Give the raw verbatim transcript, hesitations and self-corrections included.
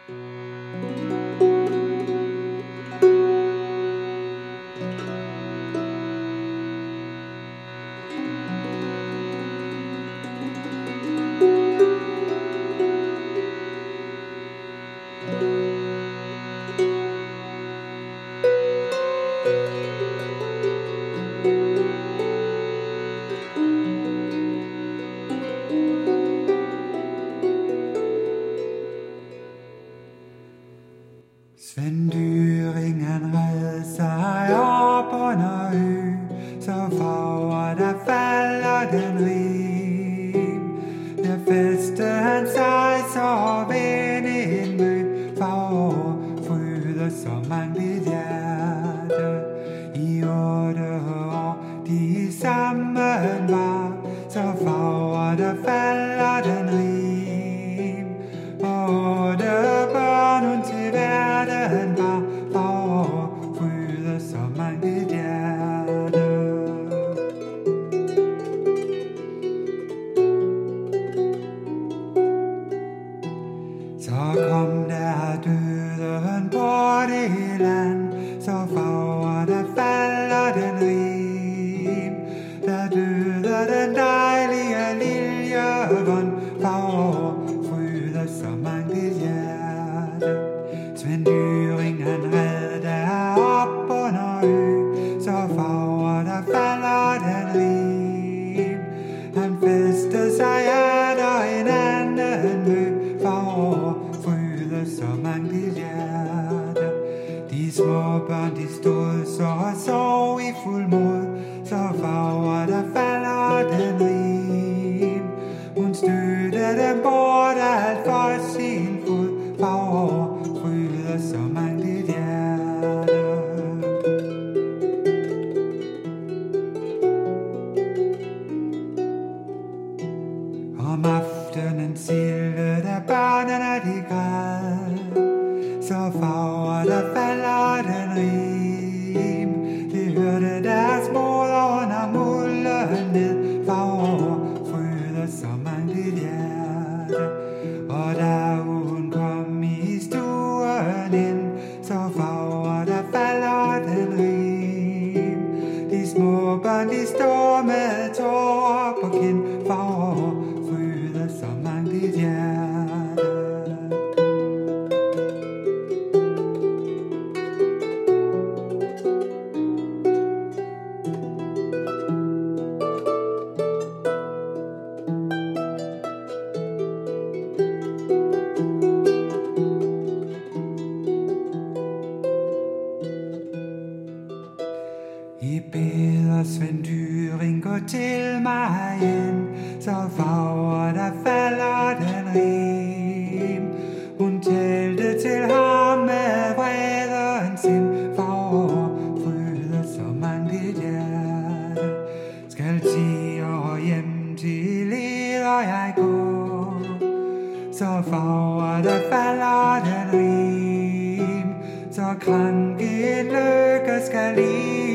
Svend Dyring han red sig op under ø, så for der falder den rim. Der feste han sig så vende en mø, for fryder så mange dit hjerte. I otte år de sammen var, så for der falder den rim. Otte børn hun til verden var, for fryder så mange dit hjerte. Så kom der døden på det land, så for der falder den rim. Der døde den dejlige liljevånd, for fryder så mange dit hjerte. Svend Dyring han red der op under ø, så for der falder den rim. Han festede sig efter en anden mø, for fryder så mange dit hjerte. De små børn de stod så og sov i fuld mod, så for der falder den rim. Hun stødte dem bort alt for sin fod, for fryder så mange dit hjerte. Om aftenen silde der børnene de græd, så for der falder den rim. De hørte deres moder under mulden ned, for fryder så mange dit hjerte. Og da hun kom i stuen ind, så for der falder den rim. De små børn de står med tårer på kind, for fryder så mange dit hjerte. I beder Svend Dyring gå til mig ind, så for der falder den rim. Hun talte til ham med vredens sind, for fryder så mange dit hjerte. Skal ti år hjem til leder jeg gå, så for der falder den rim. Så krank en lykke skal lide